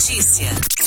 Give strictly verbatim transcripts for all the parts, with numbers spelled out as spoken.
notícia.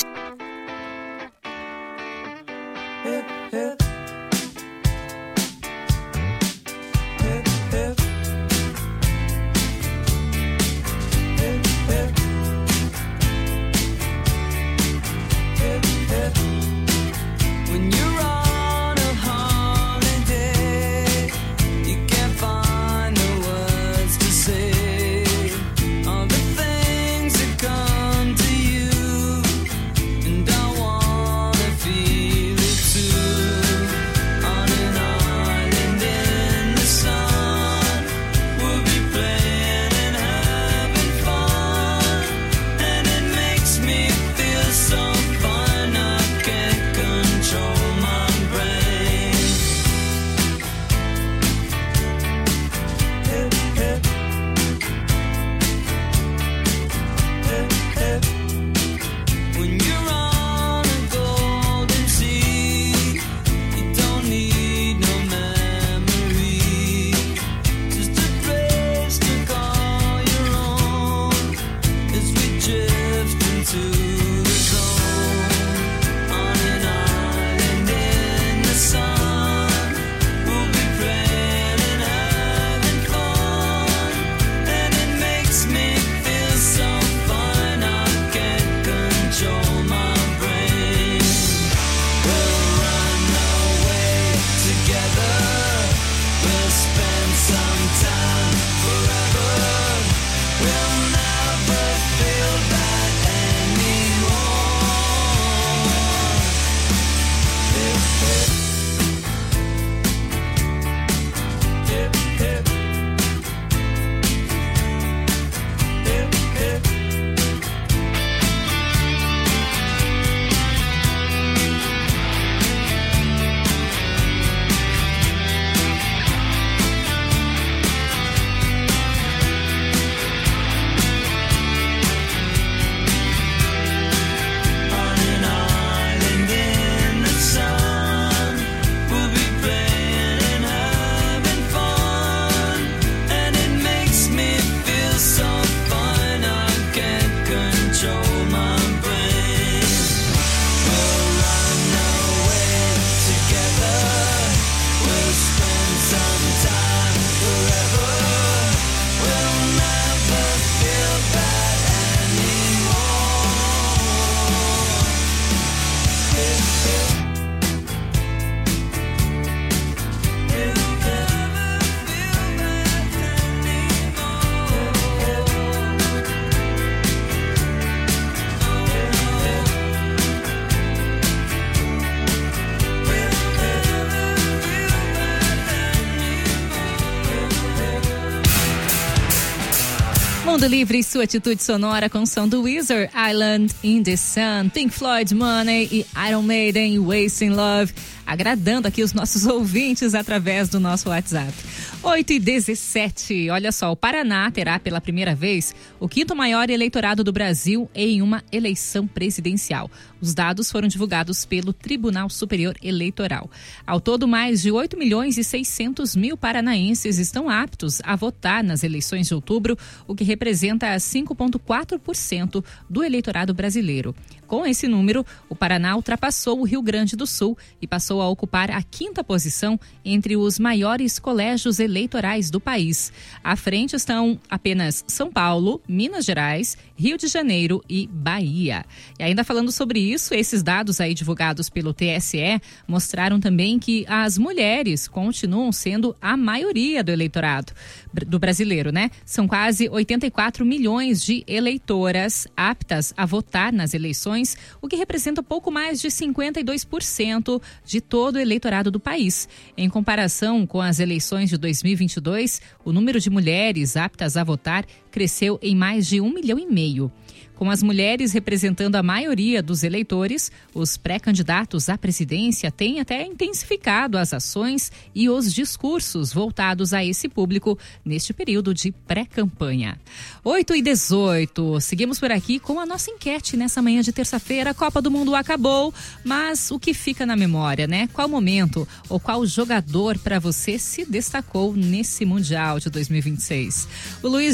Mundo Livre, sua atitude sonora com o som do Weezer, Island in the Sun, Pink Floyd, Money e Iron Maiden, Wasting Love, agradando aqui os nossos ouvintes através do nosso WhatsApp. oito e dezessete, olha só, o Paraná terá pela primeira vez o quinto maior eleitorado do Brasil em uma eleição presidencial. Os dados foram divulgados pelo Tribunal Superior Eleitoral. Ao todo, mais de oito milhões e seiscentos mil paranaenses estão aptos a votar nas eleições de outubro, o que representa cinco vírgula quatro por cento do eleitorado brasileiro. Com esse número, o Paraná ultrapassou o Rio Grande do Sul e passou a ocupar a quinta posição entre os maiores colégios eleitorais do país. À frente estão apenas São Paulo, Minas Gerais, Rio de Janeiro e Bahia. E ainda falando sobre isso, esses dados aí divulgados pelo T S E mostraram também que as mulheres continuam sendo a maioria do eleitorado do brasileiro, né? São quase oitenta e quatro milhões de eleitoras aptas a votar nas eleições, o que representa pouco mais de cinquenta e dois por cento de todo o eleitorado do país. Em comparação com as eleições de dois mil e vinte e dois, o número de mulheres aptas a votar cresceu em mais de um milhão e meio. Com as mulheres representando a maioria dos eleitores, os pré-candidatos à presidência têm até intensificado as ações e os discursos voltados a esse público neste período de pré-campanha. oito e dezoito, seguimos por aqui com a nossa enquete nessa manhã de terça-feira. A Copa do Mundo acabou, mas o que fica na memória, né? Qual momento ou qual jogador para você se destacou nesse Mundial de dois mil e vinte e seis? O Luiz Júnior, por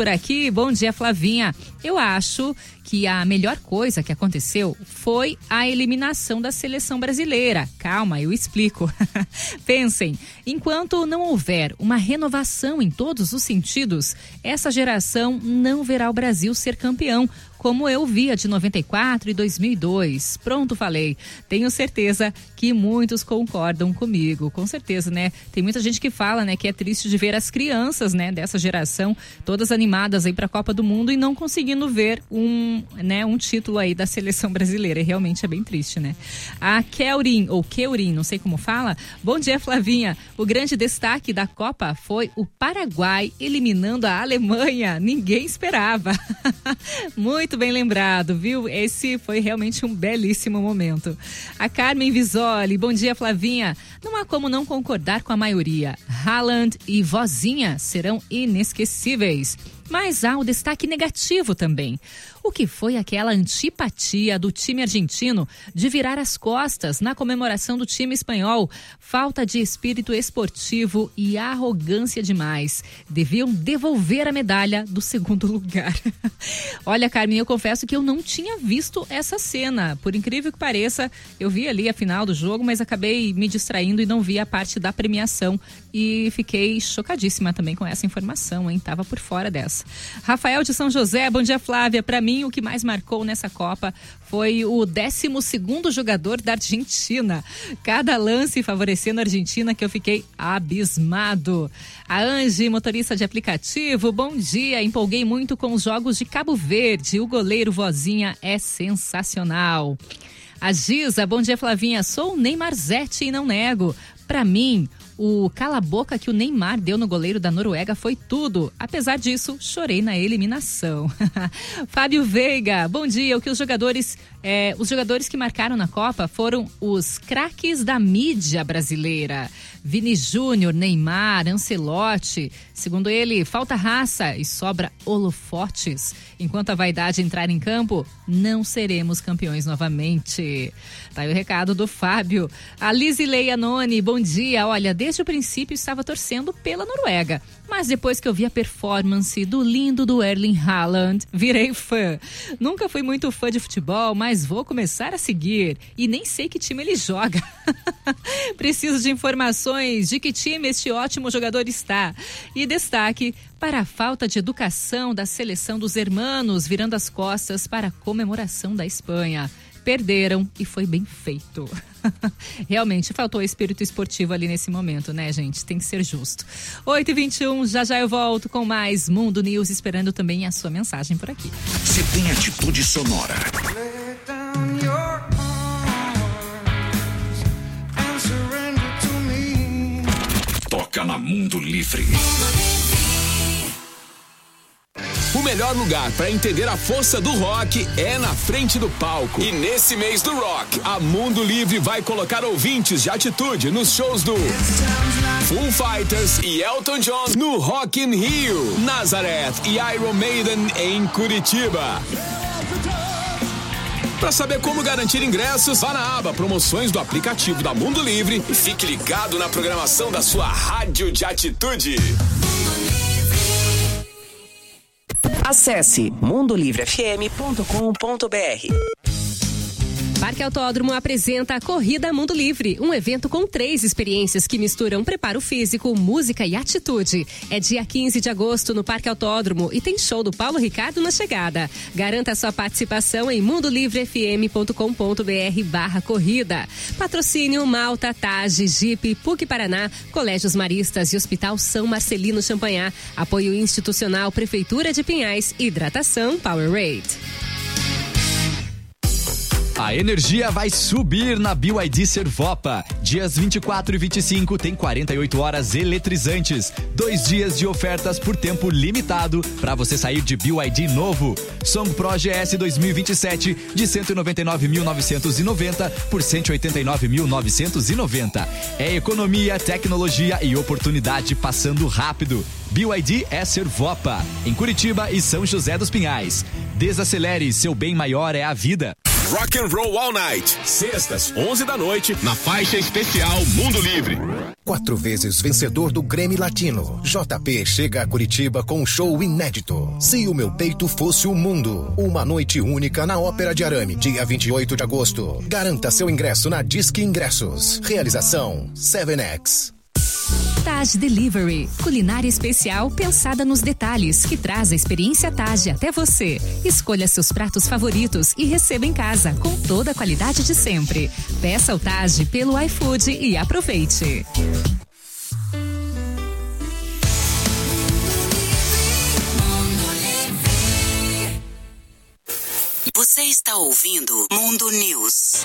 por aqui. Bom dia, Flavinha. Eu acho que a melhor coisa que aconteceu foi a eliminação da seleção brasileira. Calma, eu explico. Pensem, enquanto não houver uma renovação em todos os sentidos, essa geração não verá o Brasil ser campeão, como eu via de noventa e quatro e dois mil e dois. Pronto, falei. Tenho certeza que muitos concordam comigo. Com certeza, né? Tem muita gente que fala, né, que é triste de ver as crianças, né, dessa geração, todas animadas aí para a Copa do Mundo e não conseguindo ver um, né, um título aí da seleção brasileira. E realmente é bem triste, né? A Keurin, ou Keurin, não sei como fala. Bom dia, Flavinha. O grande destaque da Copa foi o Paraguai eliminando a Alemanha. Ninguém esperava. Muito Muito bem lembrado, viu? Esse foi realmente um belíssimo momento. A Carmen Visoli, bom dia, Flavinha. Não há como não concordar com a maioria. Haaland e Vozinha serão inesquecíveis. Mas há o destaque negativo também. O que foi aquela antipatia do time argentino de virar as costas na comemoração do time espanhol? Falta de espírito esportivo e arrogância demais. Deviam devolver a medalha do segundo lugar. Olha, Carmen, eu confesso que eu não tinha visto essa cena. Por incrível que pareça, eu vi ali a final do jogo, mas acabei me distraindo e não vi a parte da premiação. E fiquei chocadíssima também com essa informação, hein? Tava por fora dessa. Rafael de São José, bom dia, Flávia. Para mim, o que mais marcou nessa Copa foi o décimo segundo jogador da Argentina. Cada lance favorecendo a Argentina que eu fiquei abismado. A Angie, motorista de aplicativo, bom dia. Empolguei muito com os jogos de Cabo Verde. O goleiro Vozinha é sensacional. A Giza, bom dia, Flavinha. Sou o Neymarzete e não nego. Para mim, o cala-boca que o Neymar deu no goleiro da Noruega foi tudo. Apesar disso, chorei na eliminação. Fábio Veiga, bom dia. O que os jogadores, é, os jogadores que marcaram na Copa foram os craques da mídia brasileira. Vini Júnior, Neymar, Ancelotti. Segundo ele, falta raça e sobra holofotes. Enquanto a vaidade entrar em campo, não seremos campeões novamente. Tá aí o recado do Fábio. A Lisileia Noni, bom dia. Olha, desde o princípio estava torcendo pela Noruega. Mas depois que eu vi a performance do lindo do Erling Haaland, virei fã. Nunca fui muito fã de futebol, mas vou começar a seguir. E nem sei que time ele joga. Preciso de informações de que time este ótimo jogador está. E destaque para a falta de educação da seleção dos hermanos, virando as costas para a comemoração da Espanha. Perderam e foi bem feito. Realmente faltou espírito esportivo ali nesse momento, né, gente? Tem que ser justo. oito e vinte e um, já já eu volto com mais Mundo News, esperando também a sua mensagem por aqui. Você tem atitude sonora. Toca na Mundo Livre. O melhor lugar para entender a força do rock é na frente do palco. E nesse mês do rock, a Mundo Livre vai colocar ouvintes de atitude nos shows do Foo Fighters e Elton John no Rock in Rio, Nazareth e Iron Maiden em Curitiba. Para saber como garantir ingressos, vá na aba Promoções do aplicativo da Mundo Livre e fique ligado na programação da sua rádio de atitude. Acesse mundo livre f m ponto com ponto b r. Parque Autódromo apresenta a Corrida Mundo Livre, um evento com três experiências que misturam preparo físico, música e atitude. É dia quinze de agosto no Parque Autódromo e tem show do Paulo Ricardo na chegada. Garanta sua participação em mundo livre f m ponto com ponto b r barra corrida. Patrocínio Malta, Tage, Jeep, P U C Paraná, Colégios Maristas e Hospital São Marcelino Champagnat. Apoio institucional Prefeitura de Pinhais, Hidratação Powerade. A energia vai subir na B Y D Servopa. Dias vinte e quatro e vinte e cinco tem quarenta e oito horas eletrizantes. Dois dias de ofertas por tempo limitado para você sair de B Y D novo. Song Pro G S dois mil e vinte e sete de cento e noventa e nove mil novecentos e noventa por cento e oitenta e nove mil novecentos e noventa. É economia, tecnologia e oportunidade passando rápido. B Y D é Servopa, em Curitiba e São José dos Pinhais. Desacelere, seu bem maior é a vida. Rock and Roll All Night. Sextas, onze da noite, na faixa especial Mundo Livre. Quatro vezes vencedor do Grammy Latino, J P chega a Curitiba com um show inédito. Se o meu peito fosse o mundo. Uma noite única na Ópera de Arame, dia vinte e oito de agosto. Garanta seu ingresso na Disque Ingressos. Realização sete X. Taj Delivery, culinária especial pensada nos detalhes, que traz a experiência Taj até você. Escolha seus pratos favoritos e receba em casa com toda a qualidade de sempre. Peça o Taj pelo iFood e aproveite. Você está ouvindo Mundo News.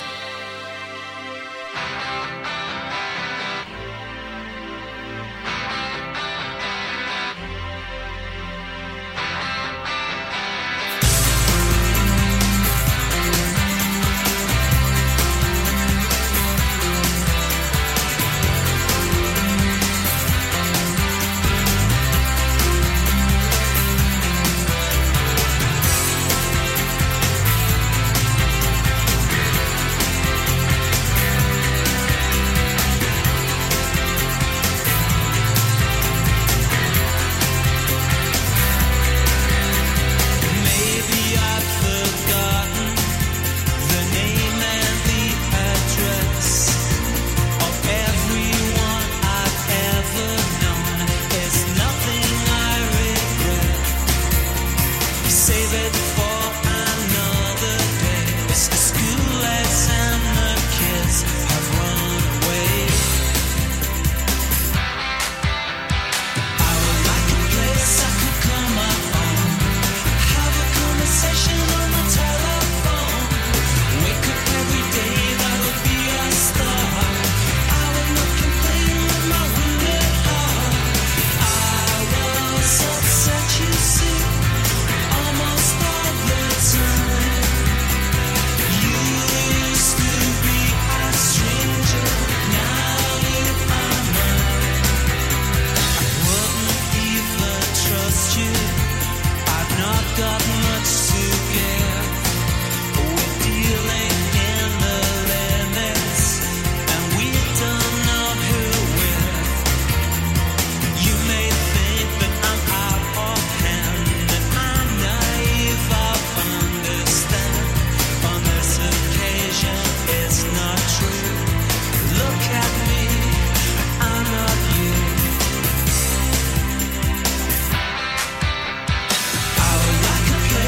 Place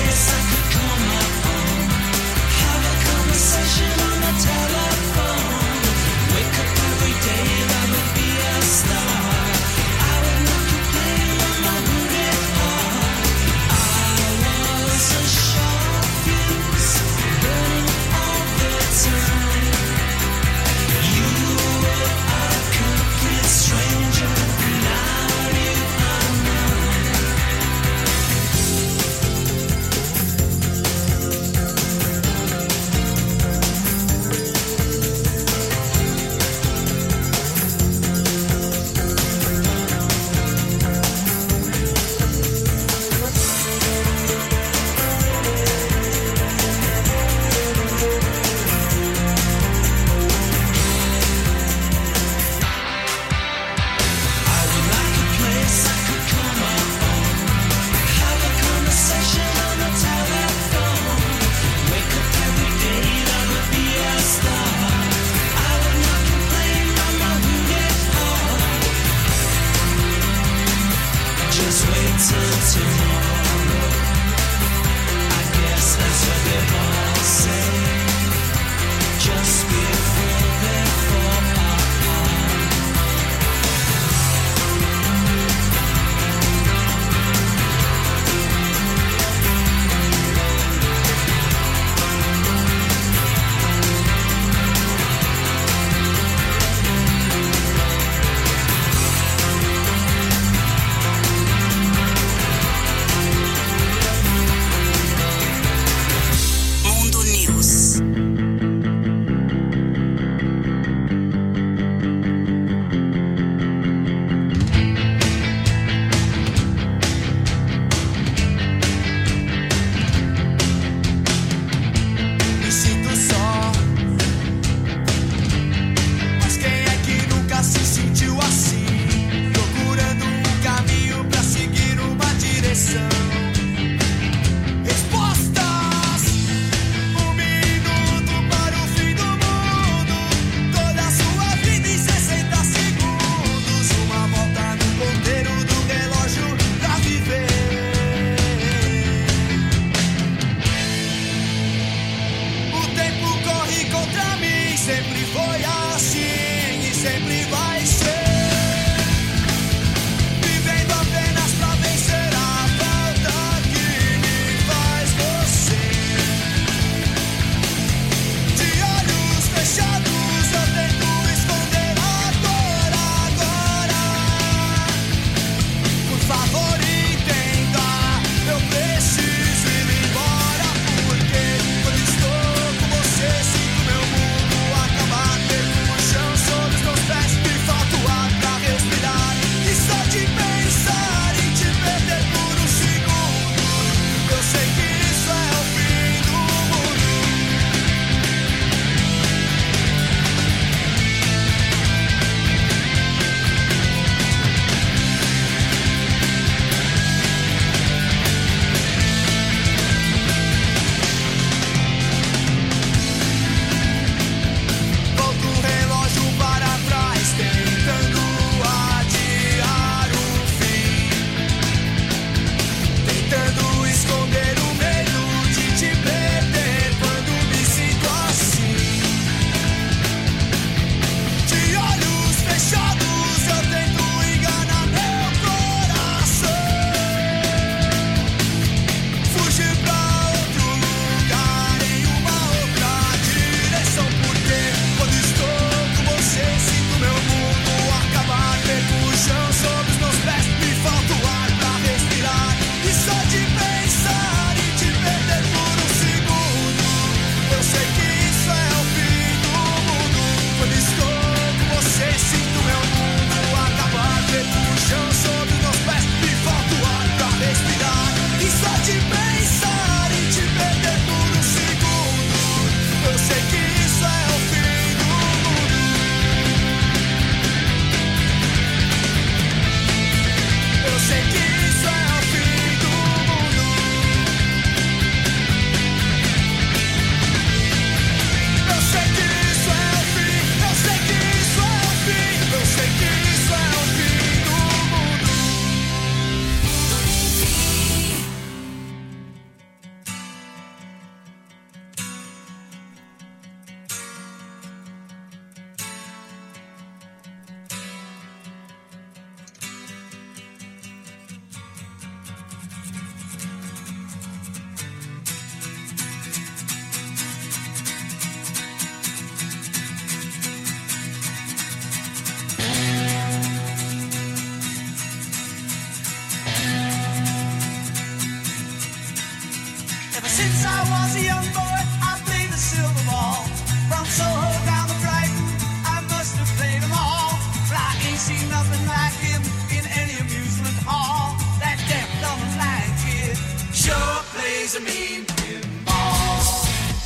Ever since I was a young boy, I played the silver ball. From Soho down to Brighton, I must have played them all. But I ain't seen nothing like him in any amusement hall. That deaf, dumb, and blind kid sure plays a mean pinball.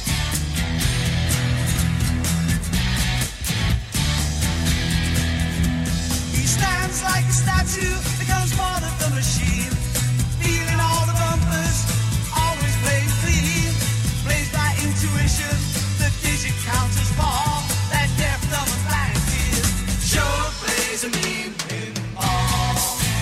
He stands like a statue, becomes part of the machine, feeling all the bumpers, always playing clean. Plays by intuition, the digit counters fall. That deaf, dumb, and blind kid sure plays a mean pinball.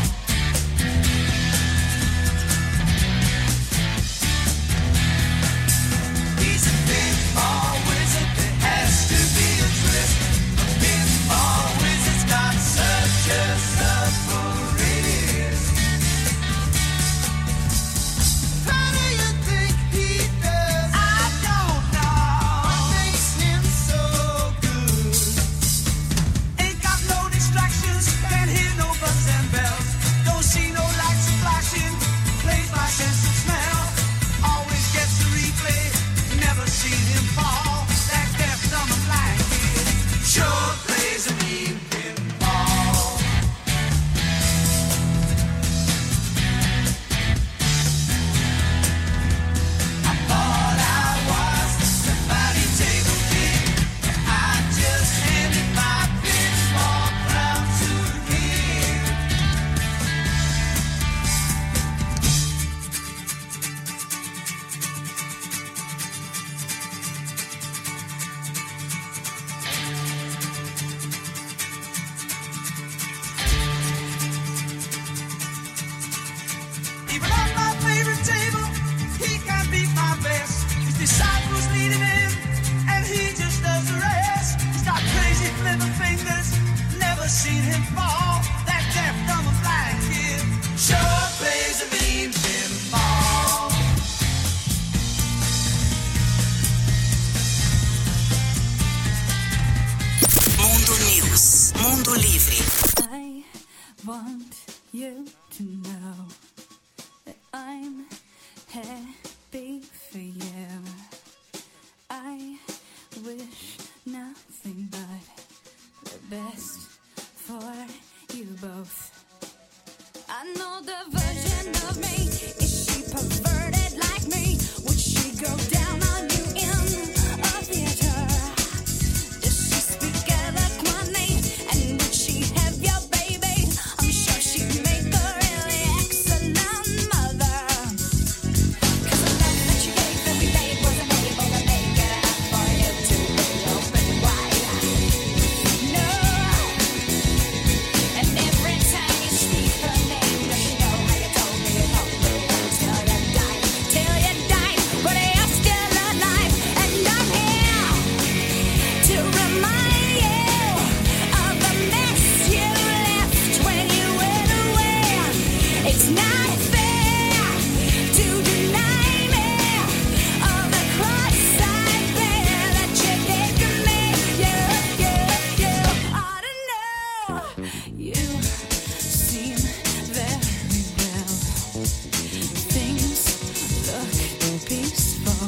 He's a pinball wizard, there has to be a twist. A pinball wizard's got such a subtle wrist. How do you think he does? I don't know. What makes him so good? Ain't got no distractions, can't hear no buttons and bells. Don't see no lights flashing, plays by sense of smell. Always gets the replay, never seen him fall. That deaf, dumb, and blind kid sure plays a mean pinball. I thought I was the body table king. I just handed my pinball crown to him. Even on my favorite table, he can't beat my best. His disciples lead him in, and he just does the rest. He's got crazy flipper fingers, never seen him fall. That deaf, dumb, and blind kid sure plays a mean pinball. Mundo News. Mundo Livre. I want you to know that I'm happy for you. I wish nothing but the best for you both. I know the version of me. Is she perverted like me? Would she go down on you in a theater? Does she speak eloquently? And would she have your baby? I'm sure she'd make a really excellent mother. 'Cause the love that you gave that we made wasn't able to make it up for you to be open wide. No. And every time you speak her name, does she know how you told me you told me until you died, till you died, but you're still alive, and I'm here to remind you of the mess you left when you went away. It's not fair to deny me of the cross I bear that you gave to me. You, you, you ought to know. You seem very well. Things look peaceful.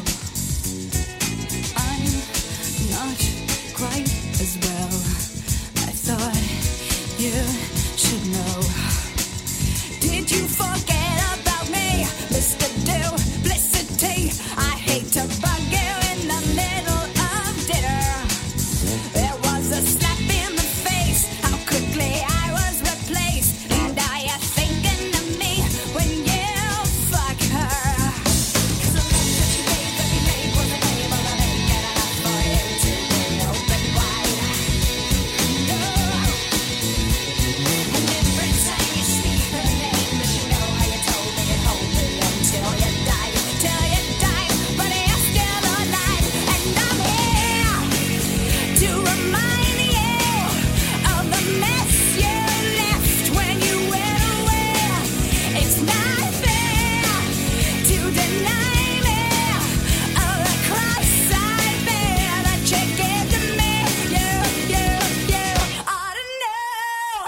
I'm not quite as well. I thought you should know. Did you forget about me, Mister Duplicity? I hate to bug you in the middle of dinner. There was a slap in the face, how quickly I was replaced. And are you thinking of me when you fuck her? 'Cause the love that you gave that we made wasn't able to make it enough for you to be open wide. No. And every time you speak her name, does she know how you told me you'd hold me until you died, till you died, but you're still alive, and I'm here to remind you of the mess you left when you went away. It's not fair to deny me of the cross I bear that you gave to me. You, you, you ought to know.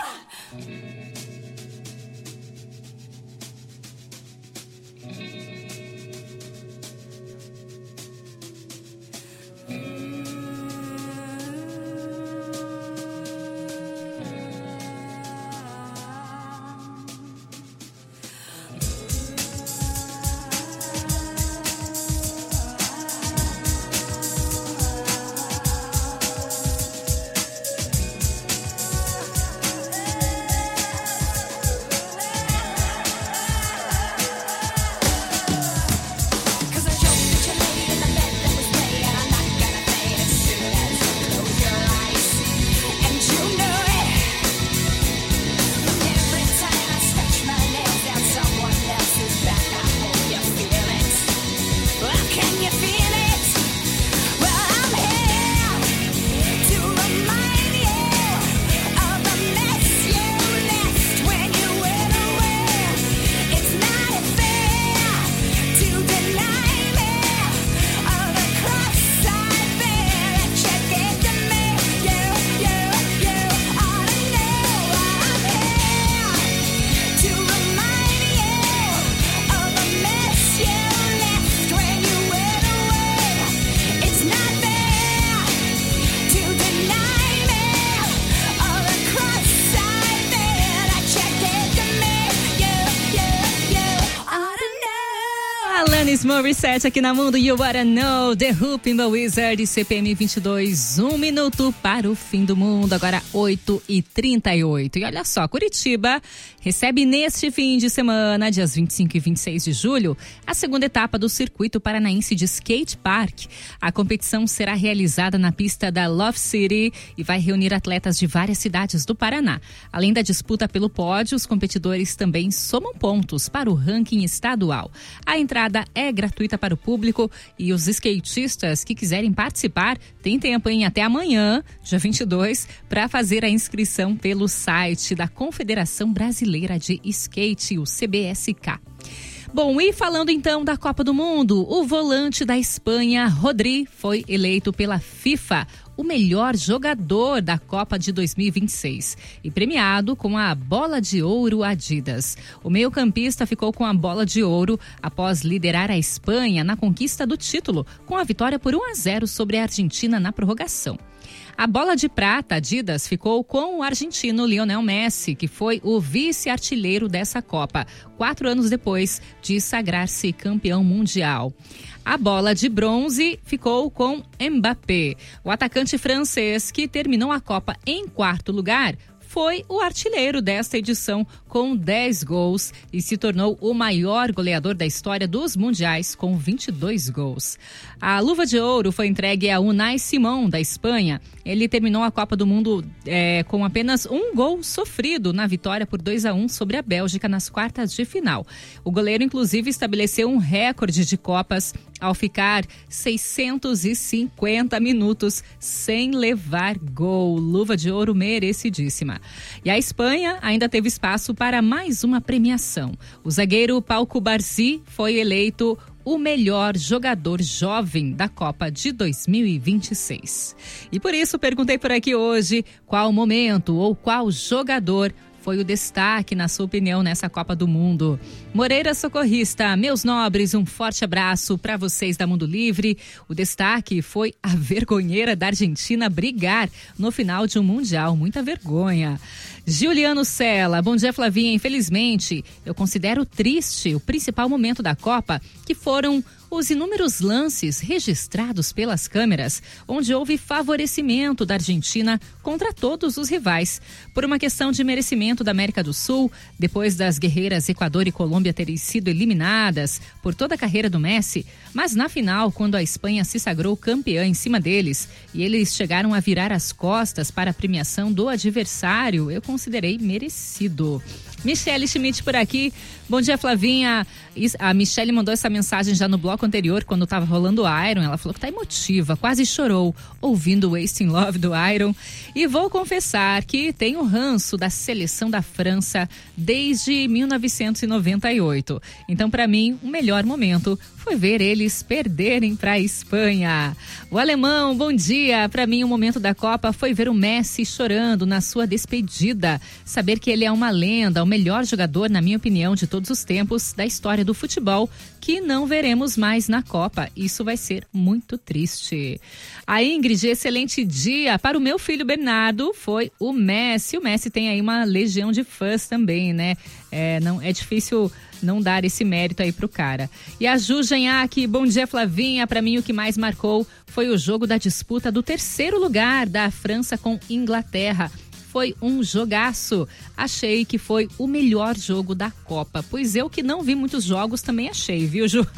Alanis Morissette aqui na Mundo You Wanna Know, The Hoop in the Wizard, C P M vinte e dois, um minuto para o fim do mundo, agora oito e trinta e oito. E olha só, Curitiba recebe neste fim de semana, dias vinte e cinco e vinte e seis de julho, a segunda etapa do Circuito Paranaense de Skate Park. A competição será realizada na pista da Love City e vai reunir atletas de várias cidades do Paraná. Além da disputa pelo pódio, os competidores também somam pontos para o ranking estadual. A entrada é gratuita para o público e os skatistas que quiserem participar têm tempo em até amanhã, dia vinte e dois, para fazer a inscrição pelo site da Confederação Brasileira de Skate, o C B S K. Bom, e falando então da Copa do Mundo, o volante da Espanha, Rodri, foi eleito pela FIFA o melhor jogador da Copa de dois mil e vinte e seis e premiado com a Bola de Ouro Adidas. O meio-campista ficou com a Bola de Ouro após liderar a Espanha na conquista do título, com a vitória por um a zero sobre a Argentina na prorrogação. A Bola de Prata Adidas ficou com o argentino Lionel Messi, que foi o vice-artilheiro dessa Copa, quatro anos depois de sagrar-se campeão mundial. A Bola de Bronze ficou com Mbappé. O atacante francês, que terminou a Copa em quarto lugar, foi o artilheiro desta edição com dez gols e se tornou o maior goleador da história dos mundiais com vinte e dois gols. A luva de ouro foi entregue a Unai Simón, da Espanha. Ele terminou a Copa do Mundo é, com apenas um gol sofrido na vitória por dois a um sobre a Bélgica nas quartas de final. O goleiro, inclusive, estabeleceu um recorde de Copas ao ficar seiscentos e cinquenta minutos sem levar gol. Luva de ouro merecidíssima. E a Espanha ainda teve espaço para mais uma premiação. O zagueiro Pau Cubarsí foi eleito o melhor jogador jovem da Copa de dois mil e vinte e seis. E por isso perguntei por aqui hoje qual momento ou qual jogador foi o destaque, na sua opinião, nessa Copa do Mundo. Moreira Socorrista, meus nobres, um forte abraço para vocês da Mundo Livre. O destaque foi a vergonheira da Argentina brigar no final de um Mundial. Muita vergonha. Juliano Sela, bom dia, Flavinha. Infelizmente, eu considero triste o principal momento da Copa, que foram os inúmeros lances registrados pelas câmeras, onde houve favorecimento da Argentina contra todos os rivais. Por uma questão de merecimento da América do Sul, depois das guerreiras Equador e Colômbia terem sido eliminadas por toda a carreira do Messi, mas na final, quando a Espanha se sagrou campeã em cima deles e eles chegaram a virar as costas para a premiação do adversário, eu considerei merecido. Michele Schmidt por aqui. Bom dia, Flavinha. A Michele mandou essa mensagem já no bloco anterior, quando estava rolando o Iron. Ela falou que tá emotiva, quase chorou ouvindo o Wasting Love do Iron. E vou confessar que tenho ranço da seleção da França desde mil novecentos e noventa e oito. Então, para mim, o melhor momento foi ver eles perderem para a Espanha. O alemão, bom dia. Para mim, o momento da Copa foi ver o Messi chorando na sua despedida. Saber que ele é uma lenda, o melhor jogador, na minha opinião, de todos os tempos da história do futebol, que não veremos mais na Copa. Isso vai ser muito triste. A Ingrid, excelente dia. Para o meu filho Bernardo, foi o Messi. O Messi tem aí uma legião de fãs também, né? É, não, é difícil não dar esse mérito aí pro cara. E a Ju Genhaque, bom dia, Flavinha. Para mim, o que mais marcou foi o jogo da disputa do terceiro lugar da França com Inglaterra. Foi um jogaço. Achei que foi o melhor jogo da Copa. Pois eu, que não vi muitos jogos, também achei, viu, Ju?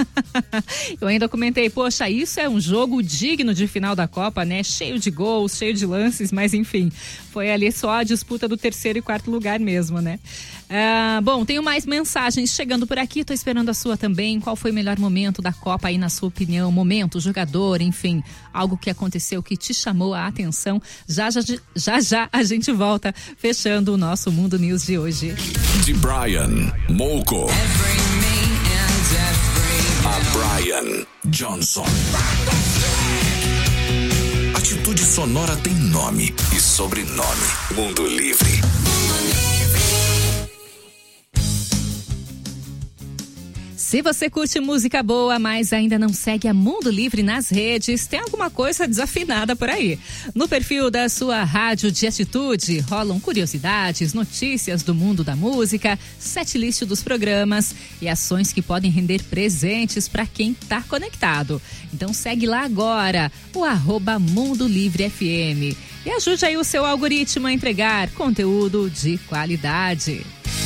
Eu ainda comentei, poxa, isso é um jogo digno de final da Copa, né? Cheio de gols, cheio de lances, mas enfim, foi ali só a disputa do terceiro e quarto lugar mesmo, né? Ah, bom, tenho mais mensagens chegando por aqui, tô esperando a sua também. Qual foi o melhor momento da Copa aí, na sua opinião? Momento, jogador, enfim, algo que aconteceu que te chamou a atenção. Já, já, já, já a gente volta fechando o nosso Mundo News de hoje. De Brian Molko a Brian Johnson. Atitude Sonora tem nome e sobrenome. Mundo Livre. Se você curte música boa, mas ainda não segue a Mundo Livre nas redes, tem alguma coisa desafinada por aí. No perfil da sua rádio de atitude, rolam curiosidades, notícias do mundo da música, setlist dos programas e ações que podem render presentes para quem tá conectado. Então segue lá agora, o arroba Mundo Livre F M. E ajude aí o seu algoritmo a entregar conteúdo de qualidade.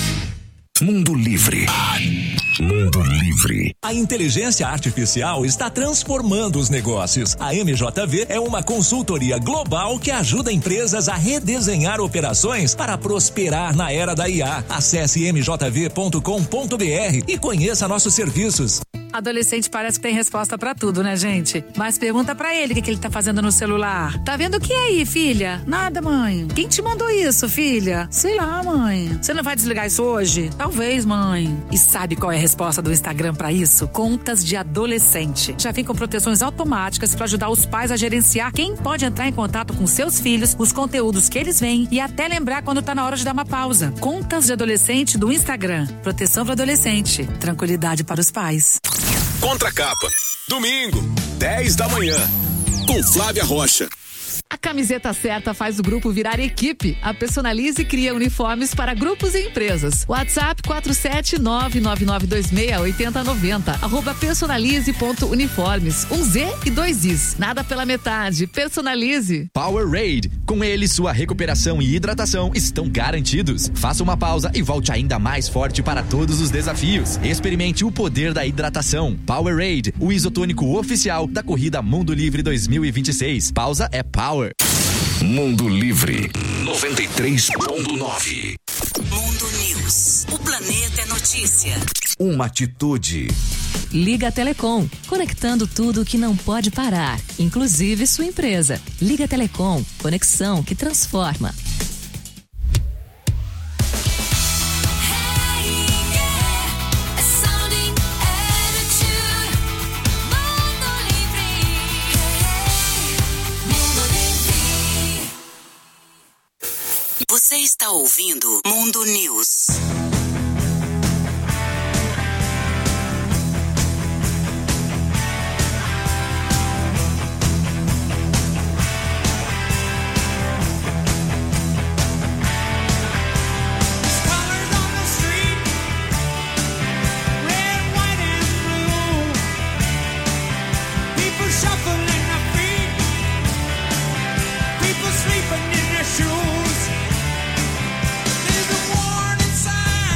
Mundo Livre. Mundo Livre. A inteligência artificial está transformando os negócios. A M J V é uma consultoria global que ajuda empresas a redesenhar operações para prosperar na era da I A. Acesse m j v ponto com ponto b r e conheça nossos serviços. Adolescente parece que tem resposta pra tudo, né, gente? Mas pergunta pra ele o que, que ele tá fazendo no celular. Tá vendo o que aí, filha? Nada, mãe. Quem te mandou isso, filha? Sei lá, mãe. Você não vai desligar isso hoje? Talvez, mãe. E sabe qual é a resposta do Instagram pra isso? Contas de adolescente. Já vem com proteções automáticas pra ajudar os pais a gerenciar quem pode entrar em contato com seus filhos, os conteúdos que eles veem e até lembrar quando tá na hora de dar uma pausa. Contas de adolescente do Instagram. Proteção para adolescente. Tranquilidade para os pais. Contra Capa, domingo, dez da manhã, com Flávia Rocha. A camiseta certa faz o grupo virar equipe. A Personalize cria uniformes para grupos e empresas. WhatsApp quatro sete nove nove nove dois seis oito zero nove zero. Arroba personalize.uniformes. Um Z e dois Is. Nada pela metade. Personalize. Powerade. Com ele, sua recuperação e hidratação estão garantidos. Faça uma pausa e volte ainda mais forte para todos os desafios. Experimente o poder da hidratação. Powerade, o isotônico oficial da Corrida Mundo Livre dois mil e vinte e seis. Pausa é Power. Mundo Livre noventa e três ponto nove. Mundo News. O planeta é notícia. Uma atitude. Liga Telecom, conectando tudo que não pode parar, inclusive sua empresa. Liga Telecom, conexão que transforma. Você está ouvindo Mundo News. Sleeping in their shoes. There's a warning sign.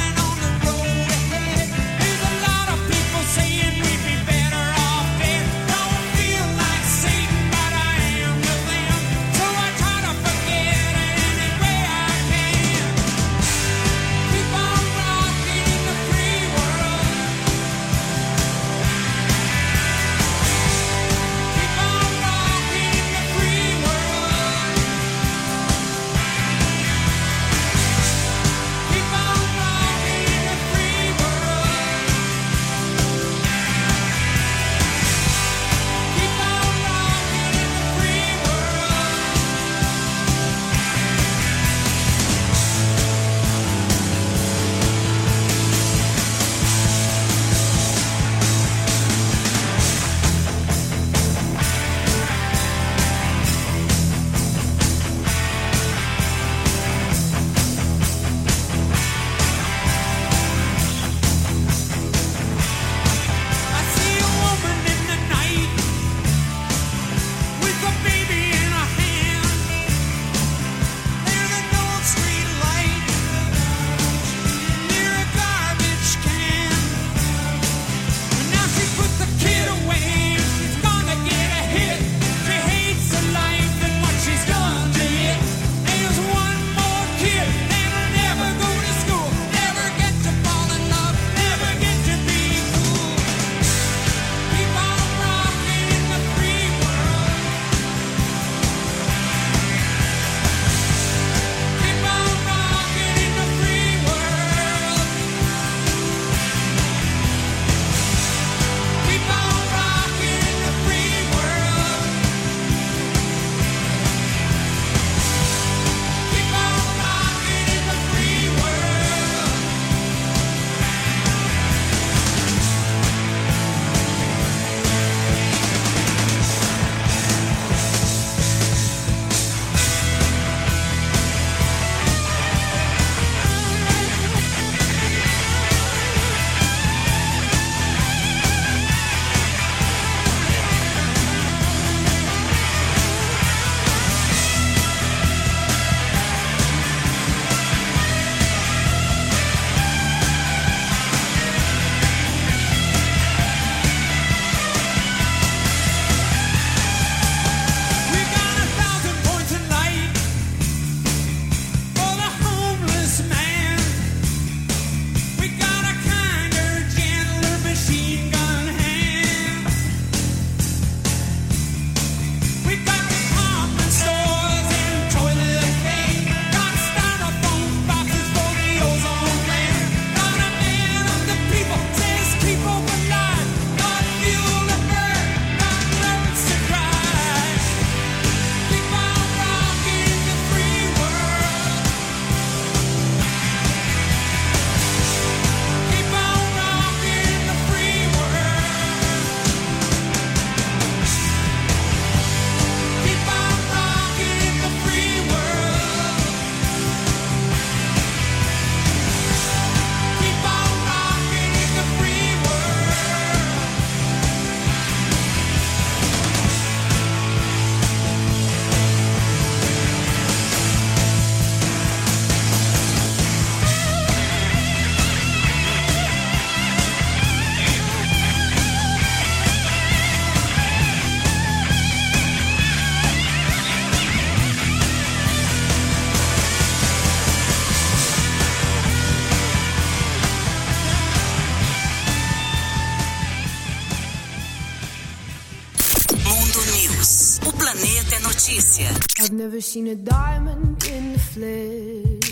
News. O planeta é notícia. I've never seen a diamond in the flesh.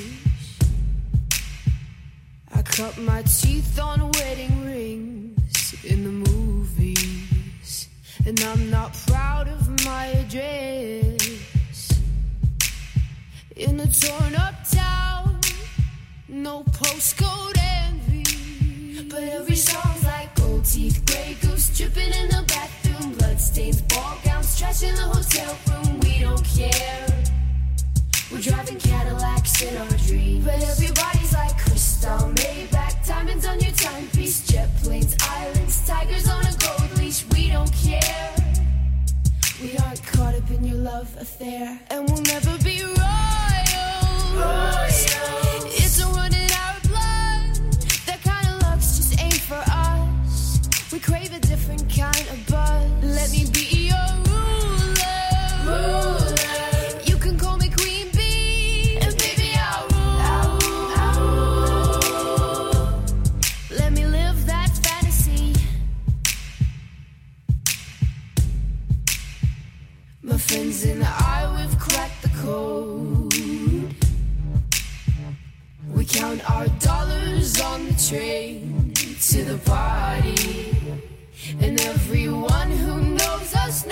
I cut my teeth on wedding rings in the movies, and I'm not proud of my address. In a torn up town, no postcode envy, but every song's like gold teeth, grey goose dripping in the bathroom, bloodstains, ball gowns, trash in the hotel room. We don't care. We're driving Cadillacs in our dreams, but everybody's like crystal, Maybach, diamonds on your timepiece, jet planes, islands, tigers on a gold leash. We don't care. We aren't caught up in your love affair, and we'll never be royal. Royal. It's a run in our blood. That kind of luck's just ain't for us. We crave a different kind of buzz. Let me be your ruler. Ruler. You can call me Queen Bee, and baby I'll rule. I'll rule. Let me live that fantasy. My friends and I, we've cracked the code. We count our dollars on the train to the party, and everyone who knows us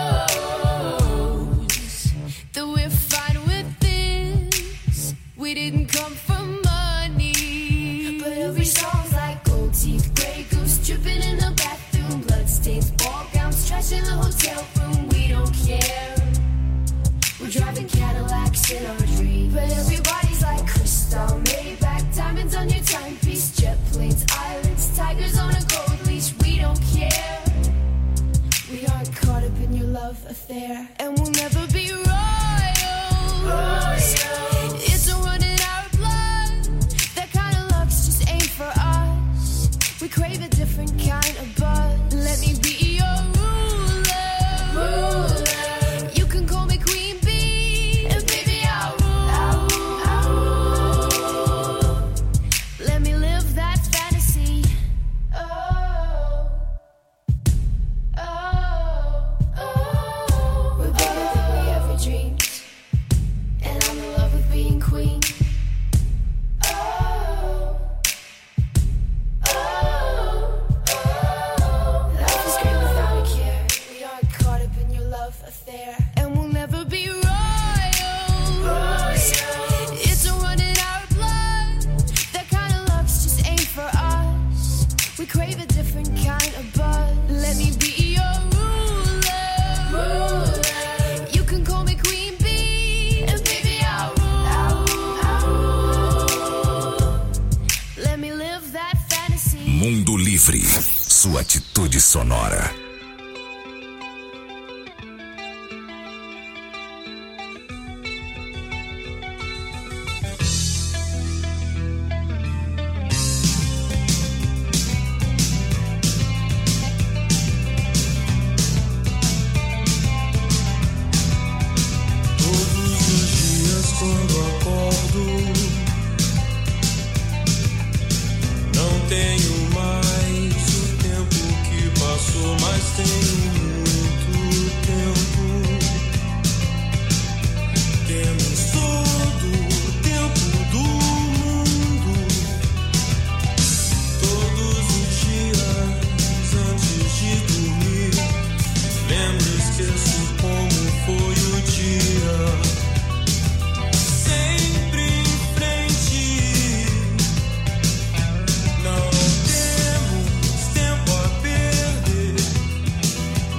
knows that we're fine with this. We didn't come for money, but every song's like gold teeth, grey goose dripping in the bathroom, bloodstains, ball gowns, trash in the hotel room. We don't care. We're driving Cadillacs in our dreams, but everybody's like crystal, Maybach, diamonds on your timepiece, jet planes, islands, tigers on a gold leash. We don't care. We aren't caught up in your love affair, and we'll never be royal. Royal. It's a run in our blood. That kind of luck's just ain't for us. We crave a different kind of buzz. Let me be your ruler. Ruler. You can call me Queen Bee, and baby I'll rule. I'll rule. I'll rule. Let me live that fantasy. Oh. Oh. Oh. We're better than we ever dreamed, and I'm in love with being queen. Oh. Oh. Oh. Life is great without a care. We aren't caught up in your love affair, and we'll never be royal. Royal. It's a run in our blood. That kind of luck's just ain't for us. We crave a different kind of buzz. Let me be your ruler. Ruler. You can call me Queen Bee, and baby I'll rule. I'll rule. I'll rule. Let me live that fantasy. Mundo Livre, sua atitude sonora. Todos os dias quando acordo, não tenho mais o tempo que passou, mas tenho muito tempo. Temos todo o tempo do mundo. Todos os dias antes de dormir, lembro, esqueço como foi o dia. Sempre em frente, não temos tempo a perder.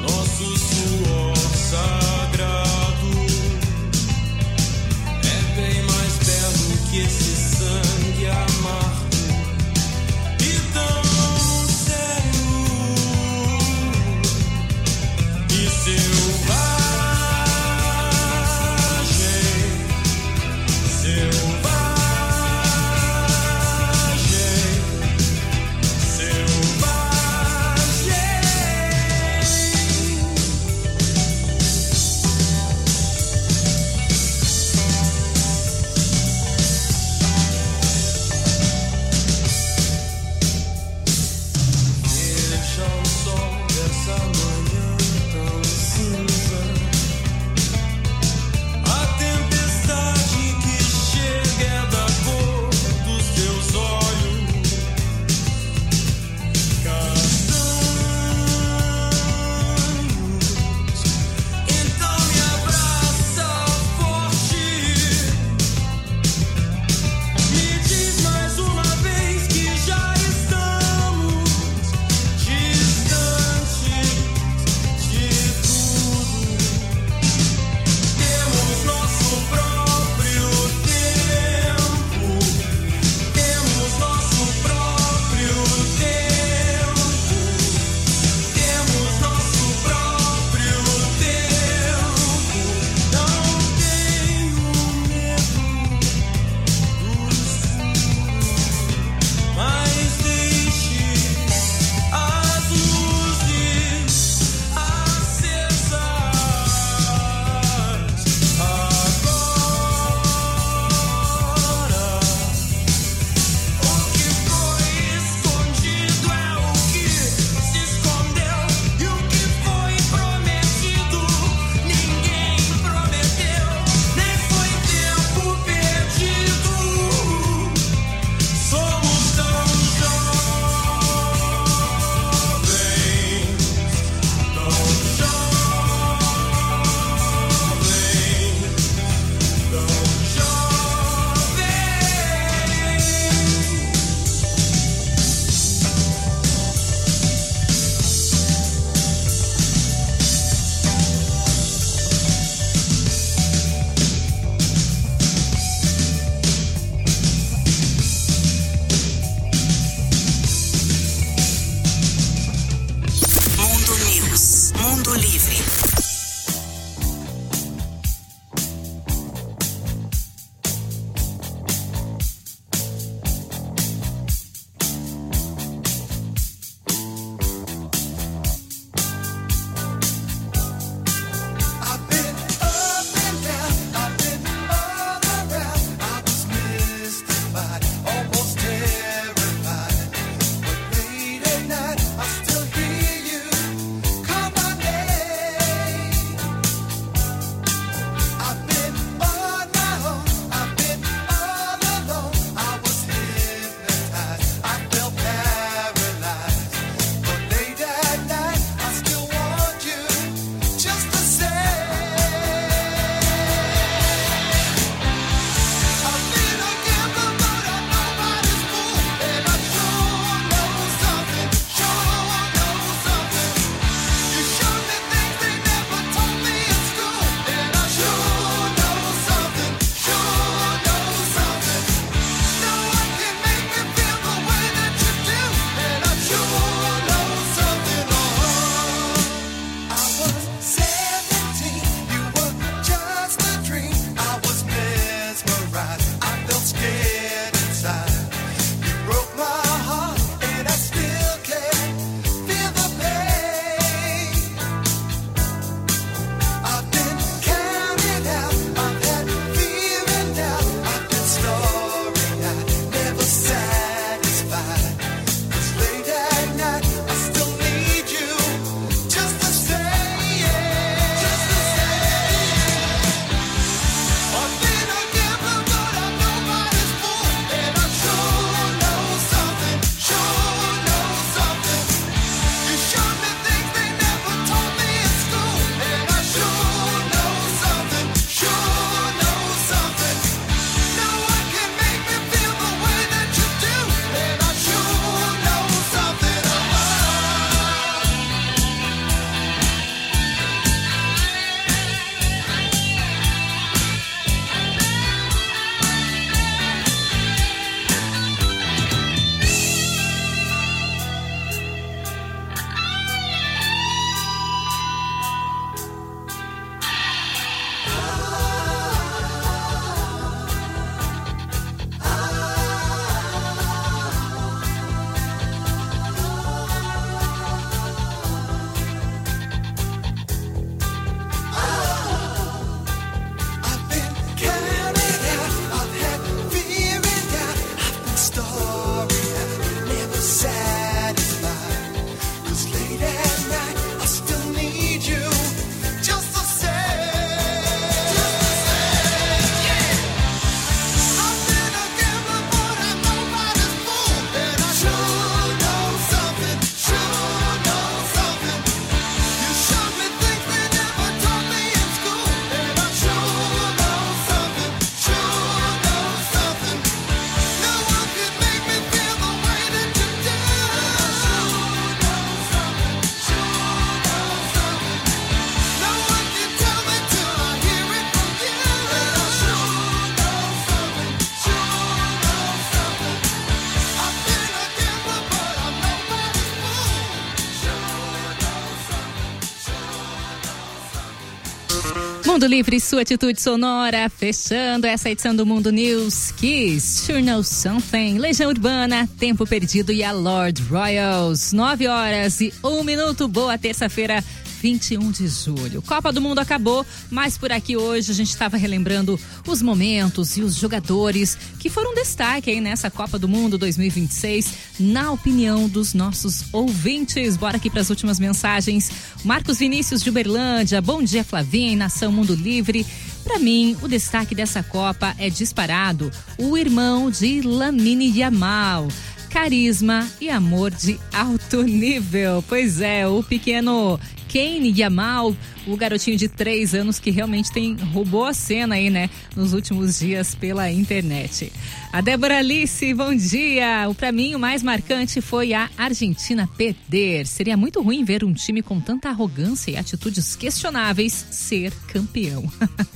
Mundo Livre, sua atitude sonora, fechando essa edição do Mundo News. Kiss, Sure Know Something, Legião Urbana, Tempo Perdido e a Lord Royals. Nove horas e um minuto, boa terça-feira, vinte e um de julho. Copa do Mundo acabou, mas por aqui hoje a gente estava relembrando os momentos e os jogadores que foram destaque aí nessa Copa do Mundo dois mil e vinte e seis, na opinião dos nossos ouvintes. Bora aqui para as últimas mensagens. Marcos Vinícius de Uberlândia, bom dia Flavinha, Nação Mundo Livre. Para mim, o destaque dessa Copa é disparado o irmão de Lamine Yamal. Carisma e amor de alto nível. Pois é, o pequeno Kane Yamal, o garotinho de três anos que realmente tem roubou a cena aí, né, nos últimos dias pela internet. A Débora Alice, bom dia. O para mim o mais marcante foi a Argentina perder. Seria muito ruim ver um time com tanta arrogância e atitudes questionáveis ser campeão.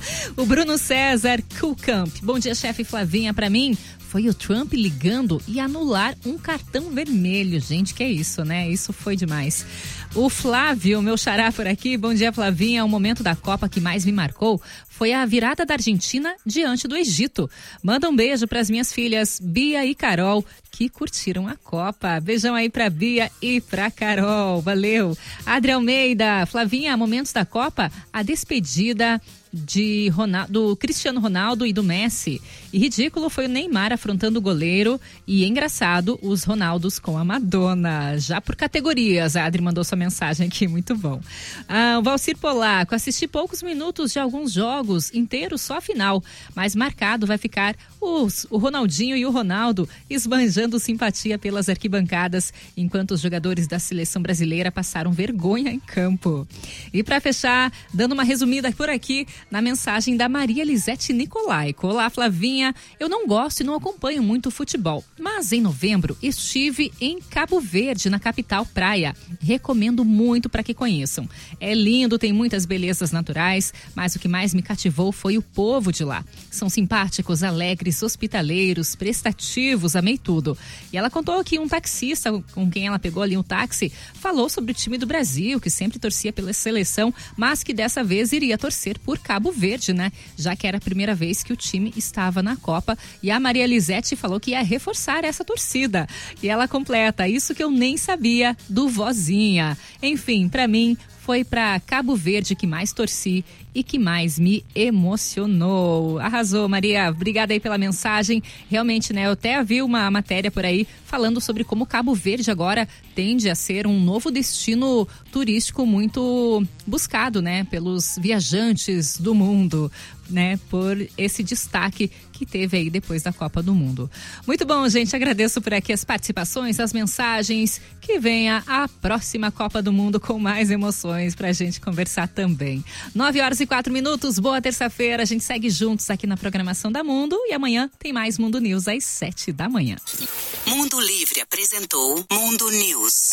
O Bruno César Kulkamp, bom dia chefe Flavinha. Para mim foi o Trump ligando e anular um cartão vermelho. Gente, que é isso, né? Isso foi demais. O Flávio, meu xará por aqui. Bom dia, Flavinha. O momento da Copa que mais me marcou foi a virada da Argentina diante do Egito. Manda um beijo para as minhas filhas Bia e Carol, que curtiram a Copa. Beijão aí pra Bia e pra Carol. Valeu. Adri Almeida, Flavinha, momentos da Copa, a despedida de Ronaldo, do Cristiano Ronaldo e do Messi. E ridículo foi o Neymar afrontando o goleiro e engraçado os Ronaldos com a Madonna. Já por categorias, a Adri mandou sua mensagem aqui, muito bom. Ah, o Valcir Polaco, assisti poucos minutos de alguns jogos inteiros, só a final, mas marcado vai ficar os, o Ronaldinho e o Ronaldo esbanjando simpatia pelas arquibancadas, enquanto os jogadores da seleção brasileira passaram vergonha em campo. E para fechar, dando uma resumida por aqui, na mensagem da Maria Lisete Nicolaico. Olá, Flavinha. Eu não gosto e não acompanho muito futebol, mas em novembro estive em Cabo Verde, na capital Praia. Recomendo muito para que conheçam. É lindo, tem muitas belezas naturais, mas o que mais me cativou foi o povo de lá. São simpáticos, alegres, hospitaleiros, prestativos, amei tudo. E ela contou que um taxista com quem ela pegou ali um táxi falou sobre o time do Brasil, que sempre torcia pela seleção, mas que dessa vez iria torcer por Cabo Verde, né? Já que era a primeira vez que o time estava na Copa. E a Maria Lisete falou que ia reforçar essa torcida. E ela completa, isso que eu nem sabia do vozinha. Enfim, pra mim, foi para Cabo Verde que mais torci e que mais me emocionou. Arrasou, Maria. Obrigada aí pela mensagem. Realmente, né, eu até vi uma matéria por aí falando sobre como Cabo Verde agora tende a ser um novo destino turístico muito buscado, né, pelos viajantes do mundo, né, por esse destaque que teve aí depois da Copa do Mundo. Muito bom, gente, agradeço por aqui as participações, as mensagens, que venha a próxima Copa do Mundo com mais emoções pra gente conversar também. Nove horas e quatro minutos, boa terça-feira, a gente segue juntos aqui na programação da Mundo e amanhã tem mais Mundo News às sete da manhã. Mundo Livre apresentou Mundo News.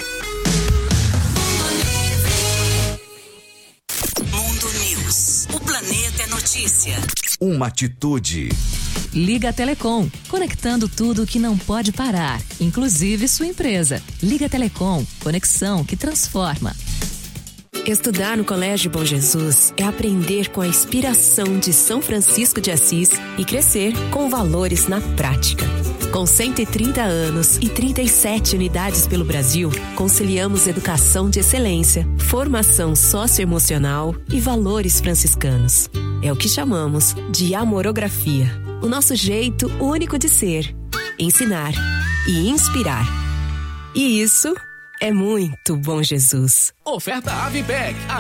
Mundo News. O planeta é notícia. Uma atitude. Liga Telecom, conectando tudo que não pode parar, inclusive sua empresa. Liga Telecom, conexão que transforma. Estudar no Colégio Bom Jesus é aprender com a inspiração de São Francisco de Assis e crescer com valores na prática. Com cento e trinta anos e trinta e sete unidades pelo Brasil, conciliamos educação de excelência, formação socioemocional e valores franciscanos. É o que chamamos de amorografia, o nosso jeito único de ser, ensinar e inspirar. E isso é muito Bom Jesus. Oferta Avipec.